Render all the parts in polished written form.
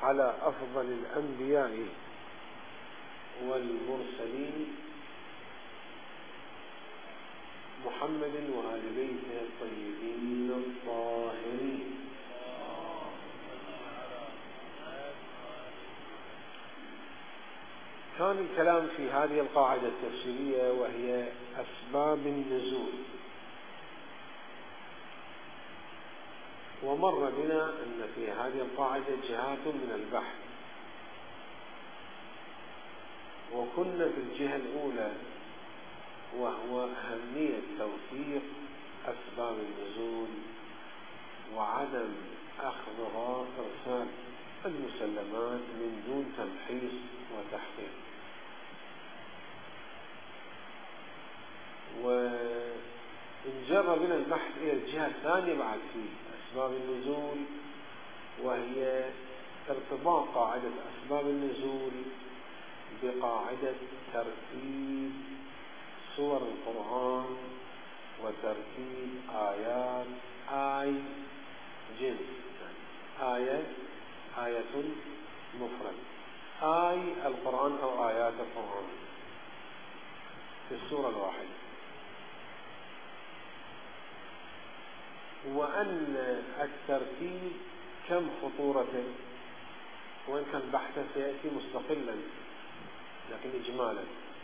على أفضل الأنبياء والمرسلين محمد وآل بيته الطيبين الطاهرين. كان الكلام في هذه القاعدة التفسيرية وهي أسباب النزول، ومر بنا أن في هذه القاعدة جهات من البحث، وكنا في الجهة الأولى وهو أهمية توثيق أسباب النزول وعدم أخذها إرسال المسلمات من دون تمحيص وتحقيق. وانجر بنا البحث إلى الجهة الثانية بعد في أسباب النزول، وهي ارتباط قاعدة أسباب النزول بقاعدة ترتيب سور القرآن وترتيب آيات جنس، آية مفرد، القرآن أو آيات القرآن في السورة الواحدة، وأن الترتيب كم خطورته، وإن كان بحثه سيأتي مستقلا لكن إجمالا.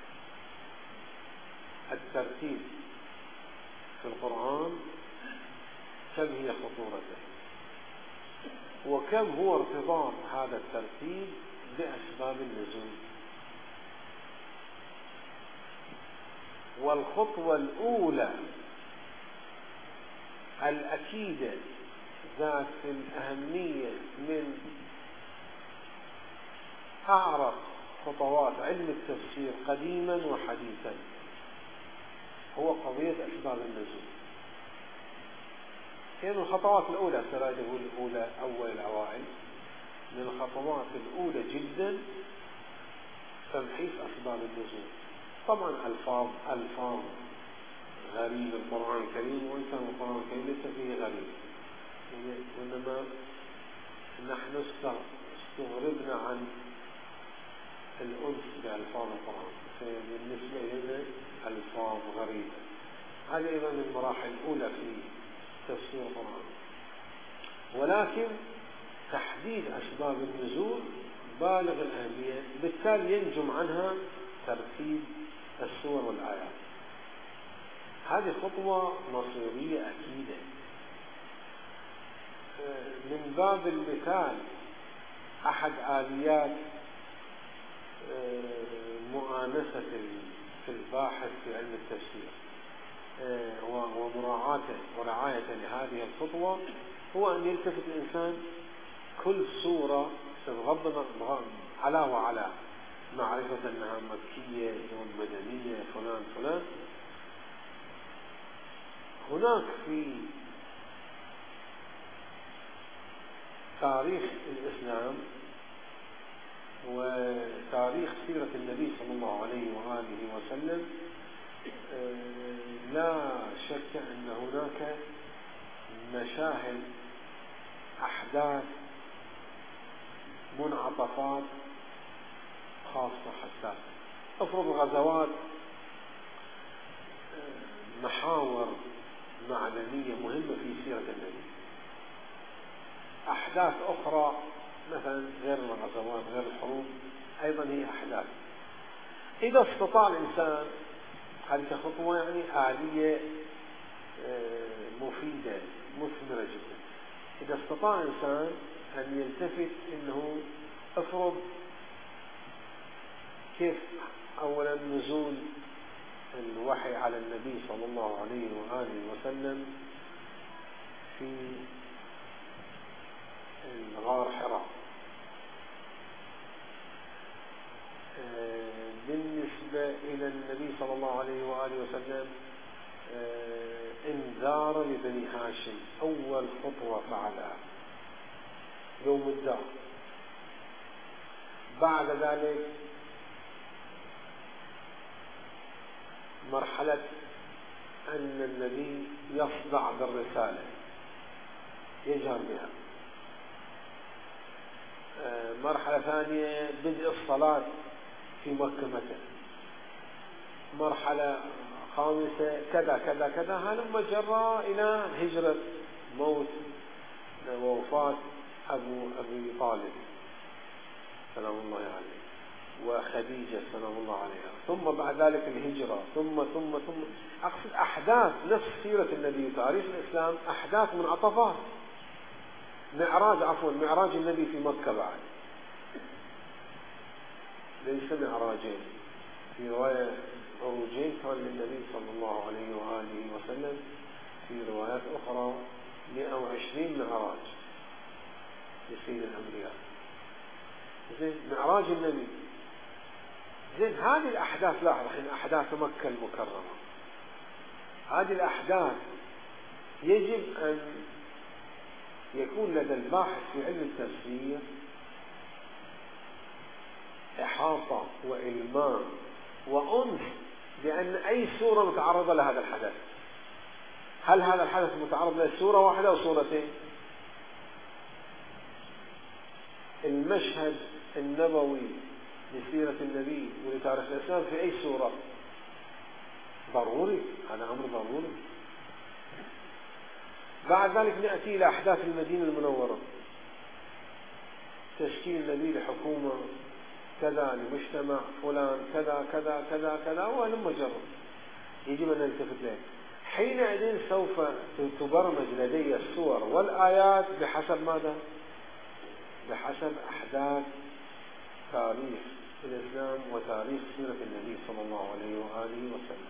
الترتيب في القرآن كم هي خطورته، وكم هو ارتباط هذا الترتيب بأسباب النزول. والخطوة الأولى الأكيدة ذات الأهمية من أعرف خطوات علم التفسير قديما وحديثا هو قضية أسباب النزول. يعني الخطوات الأولى أول الأوائل من الخطوات الأولى جدا تمحيص أسباب النزول. طبعا ألفاظ غريب القرآن الكريم، وإن كان القرآن الكريم ليس فيه غريب، وإنما نحن استغربنا عن الأنس بألفاظ القرآن، فبالنسبة لنا ألفاظ غريبة. هذه أيضا من المراحل الأولى في تفسير القرآن. ولكن تحديد أسباب النزول بالغ الأهمية، بالتالي ينجم عنها ترتيب السور والآيات. هذه خطوة مصيرية أكيدة. من باب المثال أحد آليات مؤانسة في الباحث في علم التفسير ومراعاته ورعايته لهذه الخطوة هو أن يلتفت الإنسان كل سورة بغض على وعلى معرفة أنها مكية أو مدنية فلان. هناك في تاريخ الإسلام وتاريخ سيرة النبي صلى الله عليه وآله وسلم لا شك أن هناك مشاهد، أحداث، منعطفات خاصة حساسة. أفرض غزوات، محاور معلمية مهمة في سيرة النبي. أحداث أخرى مثلا غير الغزوات غير الحروب أيضا هي أحداث. إذا استطاع الإنسان، هذه خطوة يعني آلية مفيدة مثمرة جدا، إذا استطاع الإنسان أن يلتفت إنه أفرض كيف أولا نزول الوحي على النبي صلى الله عليه وآله وسلم في غار حراء. بالنسبة إلى النبي صلى الله عليه وآله وسلم انذار لبني هاشم، أول خطوة فعلها يوم الدار. بعد ذلك مرحلة أن النبي يصدع بالرسالة، يجهر بها. مرحلة ثانية بدء الصلاة في مكة مثلا، مرحلة خامسة كذا كذا كذا، هلم جرى إلى هجرة موت ووفاة أبي طالب سلام الله عليه وخديجة سلام الله عليها، ثم بعد ذلك الهجرة، ثم أقصد أحداث نفس سيرة النبي وتاريخ الإسلام، أحداث منعطفات. معراج النبي في مكة بعد ليس معراجين، في رواية عروجين كان للنبي صلى الله عليه وآله وسلم، في روايات أخرى 120 معراج لسيد الأنبياء. زين معراج النبي، زين هذه الأحداث، لاحظ الحين أحداث مكة المكرمة، هذه الأحداث يجب أن يكون لدى الباحث في علم التفسير إحاطة وإلمام وأنس بأن أي سورة متعرضة لهذا الحدث. هل هذا الحدث متعرض لسورة واحدة أو سورتين؟ المشهد النبوي لسيرة النبي ولتاريخ الإسلام في أي سورة؟ ضروري، هذا أمر ضروري. بعد ذلك نأتي إلى أحداث المدينة المنورة، تشكيل النبي لحكومة كذا، لمجتمع فلان كذا كذا كذا كذا، وهلم جرى، يجب أن نلتفت له. حينئذ سوف تبرمج لدي السور والآيات بحسب ماذا؟ بحسب أحداث تاريخ الإسلام وتاريخ سيرة النبي صلى الله عليه وآله وسلم.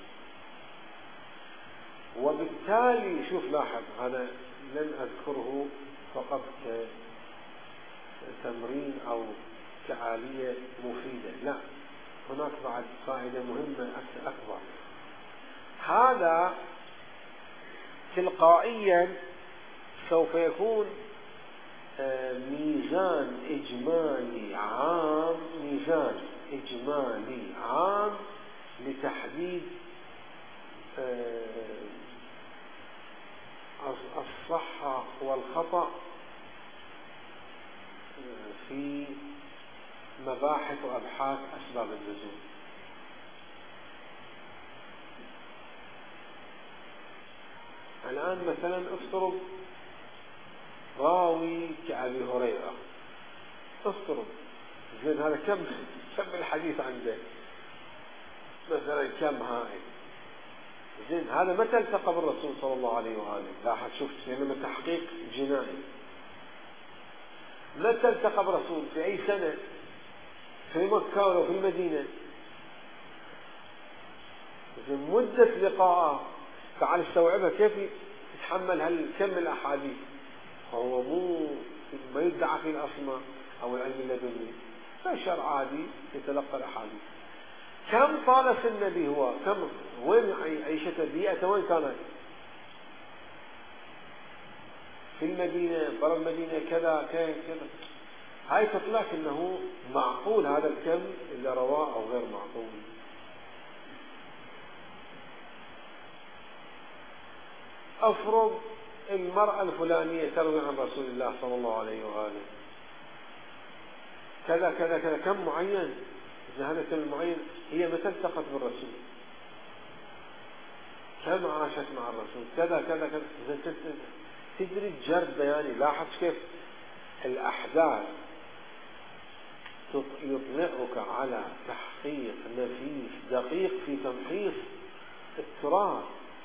وبالتالي شوف لاحظ، هذا لن أذكره فقط كتمرين أو كآلية مفيدة، لا، هناك بعد فائدة مهمة أكبر. هذا تلقائيا سوف يكون ميزان إجمالي عام لتحديد الصحة والخطأ في مباحث وأبحاث أسباب النزول. الآن مثلا افترض راوي كأبي هريرة، افترض، زين هذا كم الحديث عنده مثلا، كم هائل، زين هذا متى التقى بالرسول صلى الله عليه وآله؟ لاحظ شوف يعني تحقيق جنائي، متى التقى بالرسول؟ في أي سنة؟ في مكة ولا في المدينة؟ زين مدة لقاءه تعال استوعبها، كيف تتحمل كم الأحاديث؟ هو ما يدعى في الأسماء أو العلم اللدني، بشر عادي يتلقى الأحاديث. كم طال سن النبي؟ هو كم، وين عيشته، بيئته وين كانت؟ في المدينة، برا المدينة، كذا كذا. هاي تطلع انه معقول هذا الكم اللي رواه او غير معقول. افرض المرأة الفلانية تروي عن رسول الله صلى الله عليه وآله كذا كذا كذا، كم معين، إذا هذا كم معين، هي متى التقت بالرسول، كم عاشت مع الرسول، كذا كذا كذا. إذا تدري الجرد بياني، لاحظ كيف الأحداث يطلعك على تحقيق نفيس دقيق في تمحيص التراث.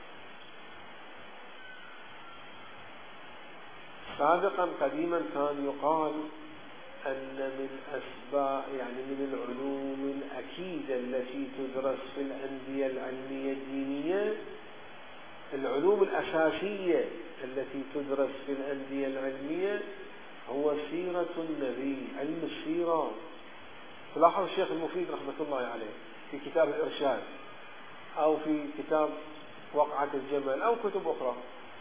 سابقا قديما كان يقال أن من أسباب، يعني من العلوم الأكيدة التي تدرس في الأندية العلمية الدينية، العلوم الأساسية التي تدرس في الأندية العلمية هو سيرة النبي، علم السيرة. تلاحظ الشيخ المفيد رحمة الله عليه في كتاب الإرشاد أو في كتاب وقعة الجمل أو كتب أخرى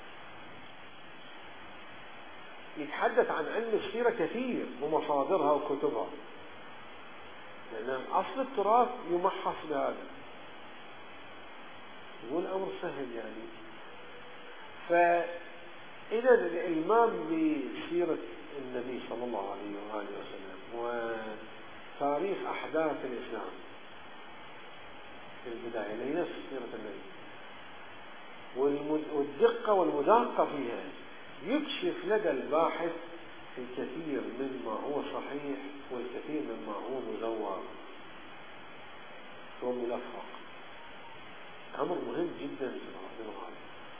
يتحدث عن علم السيرة كثير ومصادرها وكتبها، لأن أصل التراث يمحص بهذا، يقول أمر سهل يعني. فإذا الإلمام بسيرة النبي صلى الله عليه وآله وسلم وتاريخ أحداث الإسلام في البداية اللي هي نفس سيرة النبي، والدقة والمداقة فيها يكشف لدى الباحث الكثير مما هو صحيح والكثير مما هو مزور وملفق. أمر مهم جدا في الغالب.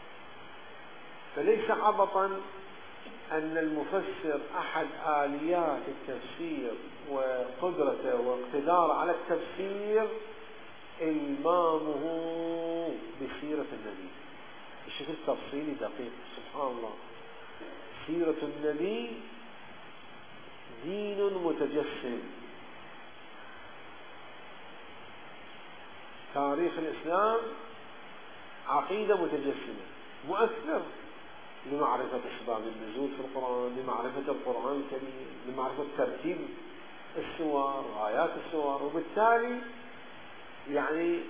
فليس عبطا أن المفسر أحد آليات التفسير وقدرته واقتداره على التفسير إلمامه بسيرة النبي بشكل تفصيلي دقيق. سبحان الله، سيرة النبي دين متجسم، تاريخ الإسلام عقيدة متجسمة مؤثر لمعرفة أسباب النزول في القرآن، لمعرفة القرآن الكريم، لمعرفة ترتيب السور، آيات السور. وبالتالي يعني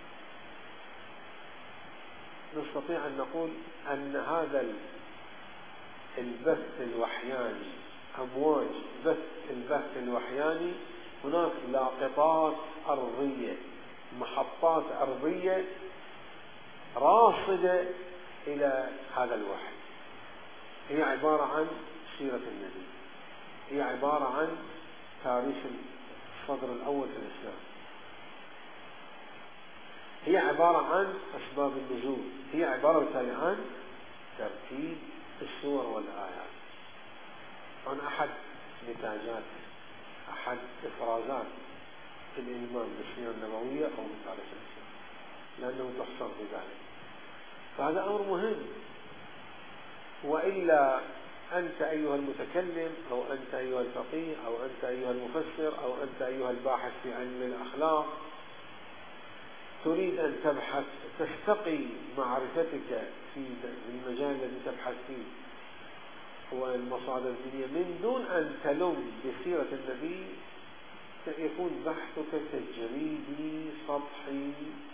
نستطيع أن نقول أن هذا البث الوحياني، أمواج البث الوحياني، هناك لاقطات أرضية، محطات أرضية راصدة إلى هذا الوحي. هي عبارة عن سيرة النبي، هي عبارة عن تاريخ الصدر الأول في الإسلام، هي عبارة عن أسباب النزول، هي عبارة بالتالي عن ترتيب السور والآيات، عن أحد نتاجات، أحد إفرازات الإيمان بالسيرة النبوية أو بتاريخ الإسلام، لأنه تحصر في ذلك. فهذا أمر مهم. وإلا أنت أيها المتكلم، أو أنت أيها الفقيه، أو أنت أيها المفسر، أو أنت أيها الباحث في علم الأخلاق، تريد أن تبحث تستقي معرفتك في المجال الذي تبحث فيه هو المصادر الدينية من دون أن تلم بسيرة النبي، يكون بحثك تجريدي سطحي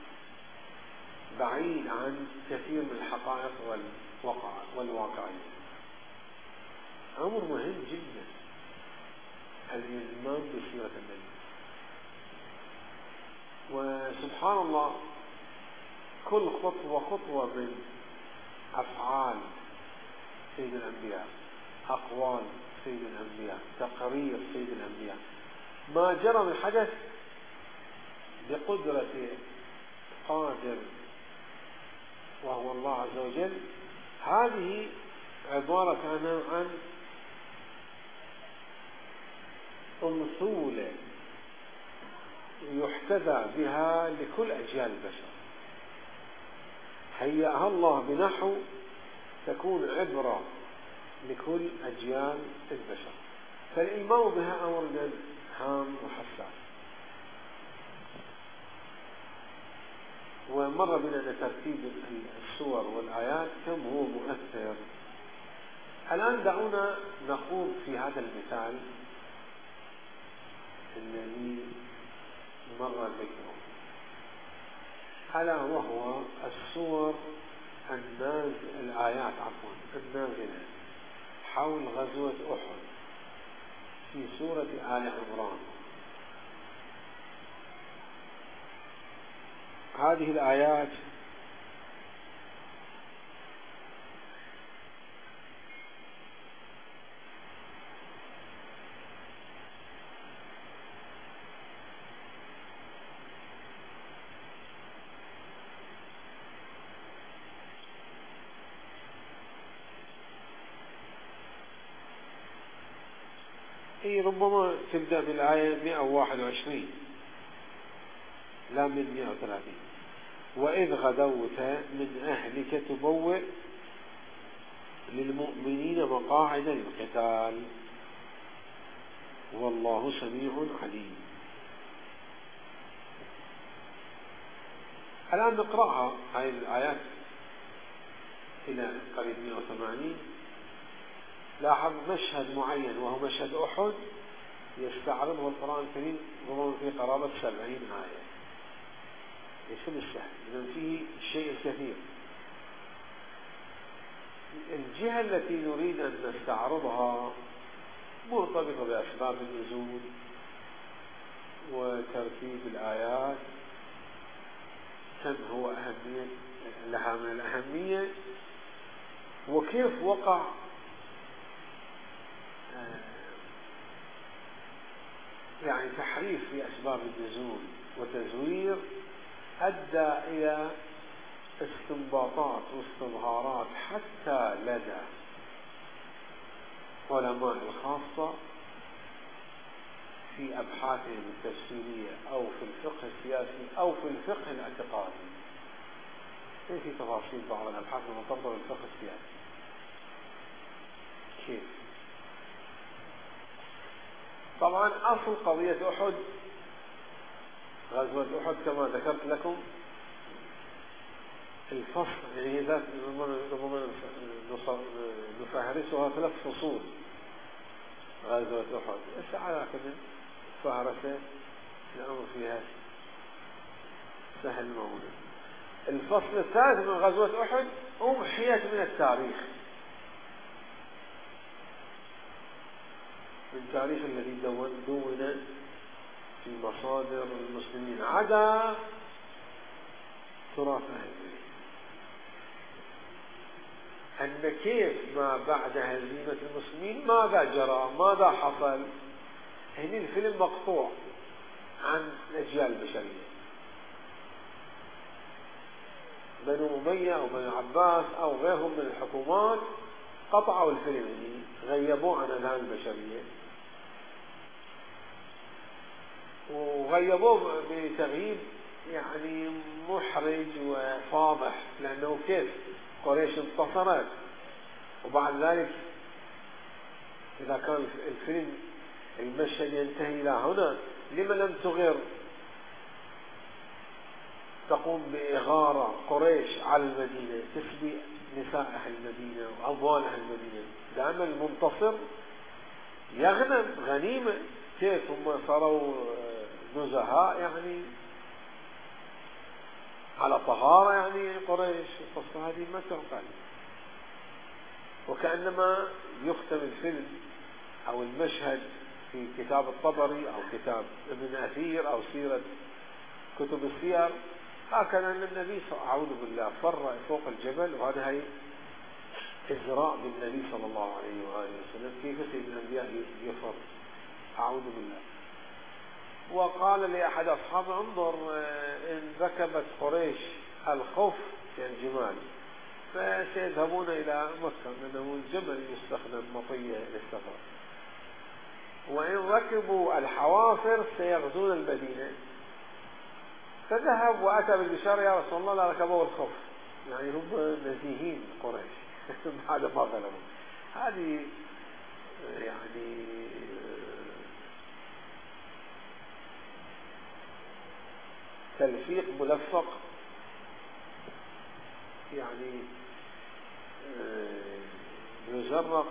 بعيد عن كثير من الحقائق والواقعية. أمر مهم جدا الإلمام بسيرة النبي. وسبحان الله، كل خطوة من أفعال سيد الأنبياء، أقوال سيد الأنبياء، تقرير سيد الأنبياء، ما جرى من حدث بقدرة قادر وهو الله عز وجل، هذه عبارة عن أمثولة يحتذى بها لكل أجيال البشر، هيأها الله بنحو تكون عبرة لكل أجيال البشر. فالإلمام بها أمر هام وحساس. ومر بنا أن ترتيب السور والآيات كم هو مؤثر. الآن دعونا نخوض في هذا المثال الذي مر ذكره، ألا وهو السور الآيات النازلة حول غزوة أحد في سورة آل عمران. هذه الآيات ربما تبدأ بالآية 121 لا من 130. وإذ غدوت من أهلك تبوئ للمؤمنين مقاعد للقتال والله سميع عليم. الآن نقرأها هذه الآيات إلى قريب 180. لاحظ مشهد معين وهو مشهد أحد يستعرضه القرآن الكريم ربما في قرابة 70 آية، ليس بالسهل، إذن فيه الشيء الكثير. الجهة التي نريد أن نستعرضها مرتبطة بأسباب النزول وترتيب الآيات، كم هو أهمية لها من الأهمية، وكيف وقع يعني تحريف في أسباب النزول وتزوير أدى إلى استنباطات واستظهارات حتى لدى علماء الخاصة في أبحاثهم التفسيرية أو في الفقه السياسي أو في الفقه الاعتقادي. في تفاصيل بعض الأبحاث المرتبطة بالفقه السياسي. كيف؟ طبعا أصل قضية أحد، غزوة أحد كما ذكرت لكم الفصل، يعني ذات ربما نفهرسها 3 فصول غزوة أحد، بس على كل فهرسة الأمر فيها سهل موجود. الفصل الثالث من غزوة أحد أمحيت من التاريخ، من التاريخ الذي دون في مصادر المسلمين عدا تراث أهل البيت، أن كيف ما بعد هزيمة المسلمين ماذا جرى، ماذا حصل. هنا الفيلم مقطوع عن الأجيال البشرية، بنو أمية أو بنو عباس أو غيرهم من الحكومات قطعوا الفيلم، غيبوه عن أذهان البشرية، وغيبوه بتغييب يعني محرج وفاضح، لأنه كيف قريش انتصرت وبعد ذلك إذا كان الفيلم المشهد ينتهي إلى هنا، لما لم تغر تقوم بإغارة قريش على المدينة، تسبي نساء أهل المدينة وأموال أهل المدينة، دائما المنتصر يغنم غنيمة. كيف هم صاروا نزهاء يعني على طهارة، يعني قريش القصة هذه ما تعقل. وكأنما يختم الفيلم أو المشهد في كتاب الطبري أو كتاب ابن أثير أو سيرة كتب السير، هكذا أن النبي أعوذ بالله فر فوق الجبل، وهذا هي إزراء بالنبي صلى الله عليه وآله وسلم، كيف سيد الأنبياء يفر أعوذ بالله. وقال لأحد أصحابه انظر إن ركبت قريش الخف كالجمال فسيذهبون إلى مكة، لأنه الجمل يستخدم مطية للسفر، وإن ركبوا الحوافر سيغزون المدينة. فذهب وأتى بالبشارة يا رسول الله لا ركبوا الخف، يعني هم نزيهين قريش بعد ما ظلموا. هذه يعني تلفيق ملفق، يعني يزرق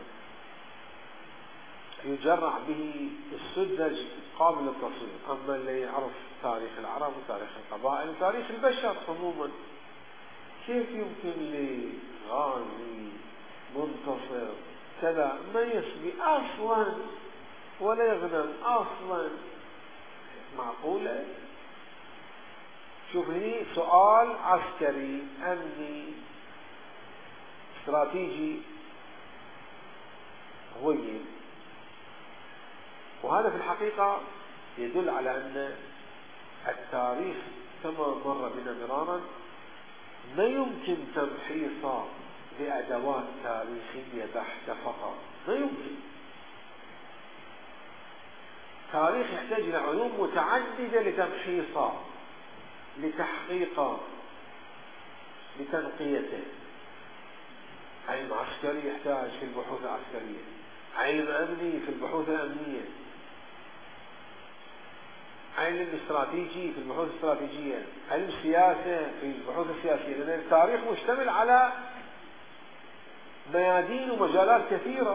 ويجرع به السذج قابل للتصوير. أما اللي يعرف تاريخ العرب وتاريخ القبائل وتاريخ البشر عموما، كيف يمكن لغازي منتصر كذا ما يسبي أصلا ولا يغنم أصلا؟ معقولة؟ شوف هني سؤال عسكري أمني استراتيجي غيب، وهذا في الحقيقة يدل على أن التاريخ كما مر بنا مرارا لا يمكن تمحيصه بأدوات تاريخية بحتة فقط، لا يمكن. تاريخ يحتاج إلى علوم متعددة لتمحيصه، لتحقيقه، لتنقيته. علم عسكري يحتاج في البحوث العسكرية، علم أمني في البحوث الأمنية، علم استراتيجي في البحوث الاستراتيجية، علم سياسة في البحوث السياسية، لأن التاريخ مشتمل على ميادين ومجالات كثيرة.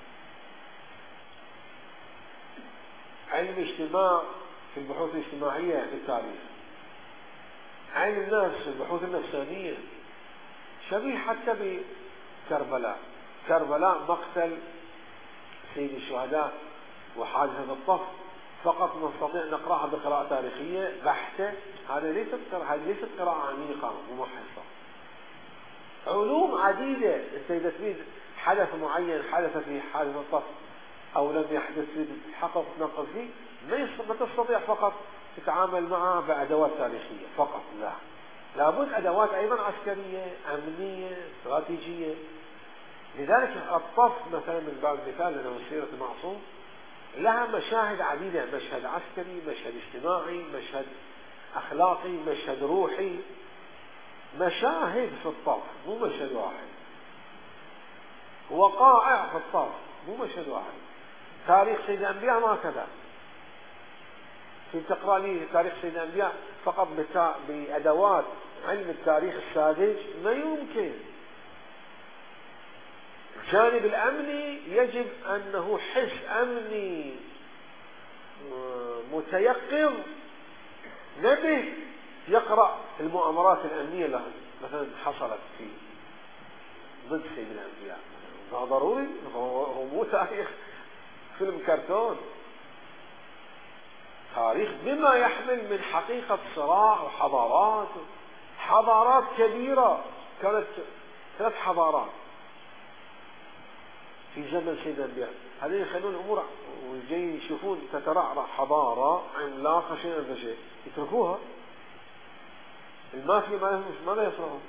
علم اجتماع في البحوث الاجتماعية في التاريخ، علم النفس في البحوث النفسانية، شبيه حتى بكربلاء. كربلاء مقتل سيد الشهداء وحادثة الطف فقط نستطيع نقرأها بقراءة تاريخية بحتة. هذه ليست قراءة عميقة ممحصة. علوم عديدة أنت إذا تريد حدث معين حدث في حادثة الطف أو لم يحدث في تحقق تنقل فيه ما تستطيع فقط تتعامل معه بأدوات تاريخية فقط، لا، لابد أدوات أيضا عسكرية أمنية استراتيجية. لذلك الطف مثلا من باب المثال لأنه سيرة المعصوم لها مشاهد عديدة، مشهد عسكري، مشهد اجتماعي، مشهد أخلاقي، مشهد روحي، مشاهد في الطف مو مشهد واحد، وقائع في الطف مو مشهد واحد. تاريخ سيد الأنبياء ما كذا، في تقرأ لي تاريخ سيد الأنبياء فقط بأدوات علم التاريخ الساذج ما يمكن. الجانب الأمني يجب أنه حس أمني متيقظ نبه يقرأ المؤامرات الأمنية اللي مثلا حصلت في ضد سيد الأنبياء. هذا ضروري، هو مو تاريخ فيلم كرتون، تاريخ بما يحمل من حقيقة صراع حضارات كبيرة. كانت 3 حضارات في زمن سيد الأنبياء، هذين يخلون الأمور ويجي يشوفون تترعرع حضارة عملاقة شيء فشيء يتركوها. المافيا ماذا يصنعون؟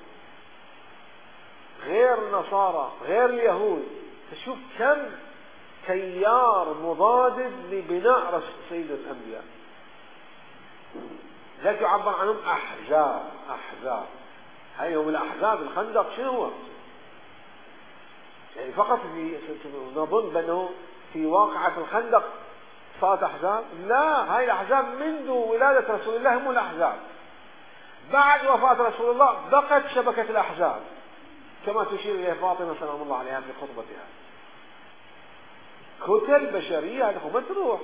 غير النصارى غير اليهود، تشوف كم تيار مضاد لبناء سيد الأنبياء. ذلك يعبر عنهم أحزاب. هاي يوم الأحزاب الخندق شنو هو؟ يعني فقط نظن بأنه في واقعة الخندق صارت أحزاب؟ لا، هاي الأحزاب منذ ولادة رسول الله هم الأحزاب. بعد وفاة رسول الله بقت شبكة الأحزاب كما تشير إليه فاطمة سلام الله عليها في خطبتها. كتل بشرية هذه ما تروح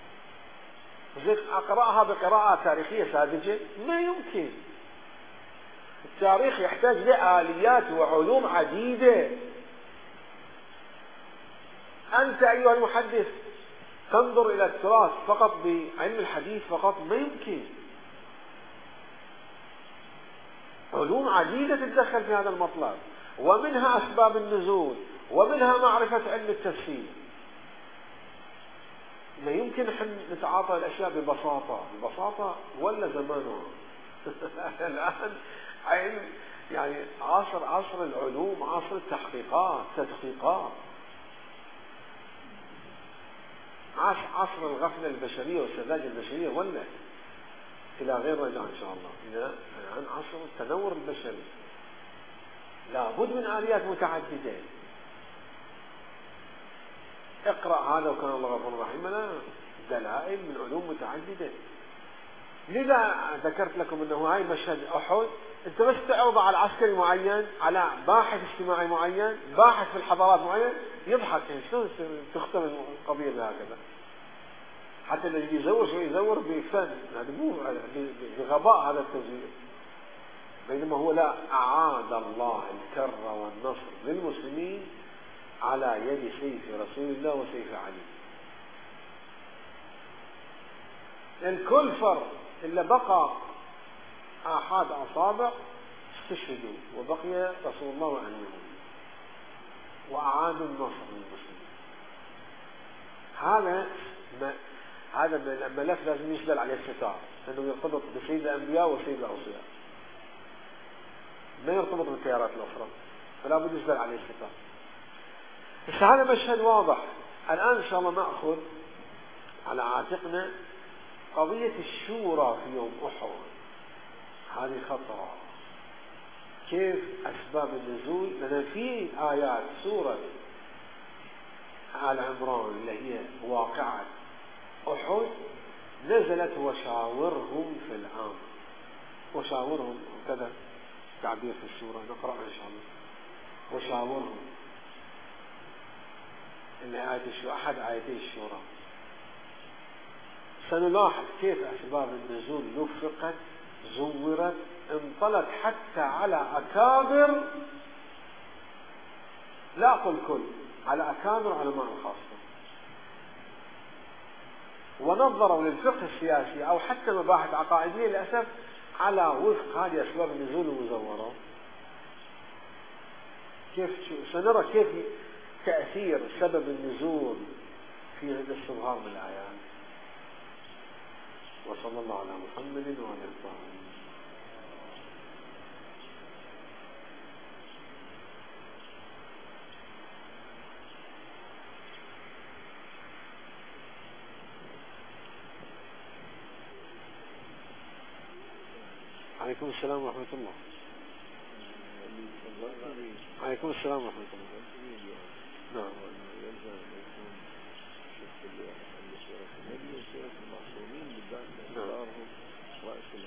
أقرأها بقراءة تاريخية ساذجة ما يمكن. التاريخ يحتاج لآليات وعلوم عديدة. أنت أيها المحدث تنظر إلى التراث فقط بعلم الحديث فقط ما يمكن. علوم عديدة تتدخل في هذا المطلب، ومنها أسباب النزول، ومنها معرفة علم التفسير. ما يمكن نحن نتعاطى الأشياء ببساطة ولا زمانه الآن يعني عصر العلوم، عصر التحقيقات، تدقيقات، عصر الغفلة البشرية والسذاجة البشرية ولا إلى غير رجع إن شاء الله. إلى عن عصر التنور البشري لابد من آليات متعددة. اقرأ هذا وكان الله غفور رحيم، لا دلائل من علوم متعددة. لذا ذكرت لكم أنه هاي مشهد أحد أنت بس تعرض على عسكري معين، على باحث اجتماعي معين، باحث في الحضارات معين، يضحك شلون تختم القضية هكذا. حتى اللي يزور بفن، هذا مو بغباء هذا التزوير. بينما هو لا، أعاد الله الكر والنصر للمسلمين على يد سيف رسول الله وسيف علي. الكل فرق إلا بقى آحاد أصابع استشهدوا وبقي رسول الله وعنهم وأعادوا النصر للمسلمين. هذا الملف لازم يشتغل عليه الستار، لأنه يرتبط بسيد الأنبياء وسيد الأوصياء، ما يرتبط بالتيارات الأخرى، فلا بد يشتغل عليه الستار. بس هذا مشهد واضح. الآن إن شاء الله نأخذ على عاتقنا قضية الشورى في يوم أحد. هذه خطرة. كيف أسباب النزول؟ لأن في آيات سورة آل عمران اللي هي واقعة أحد نزلت وشاورهم في الأمر. وشاورهم كذا تعبير في السورة، نقرأ إن شاء الله. وشاورهم اللي آية أحد آيتي الشورى. سنلاحظ كيف أسباب النزول نفقت، زورت، انطلت حتى على أكابر، لا أقول كل، على أكابر علماء الخاصة. ونظروا للفقه السياسي أو حتى مباحث عقائدية للأسف على وفق هذه أسباب النزول المزورة. سنرى كيف تأثير سبب النزول في هذا الاستظهار من الآيات. وصلى الله على محمد وعلى آله وصحبه. عليكم السلام ورحمة الله. عليكم السلام ورحمة الله. نعم.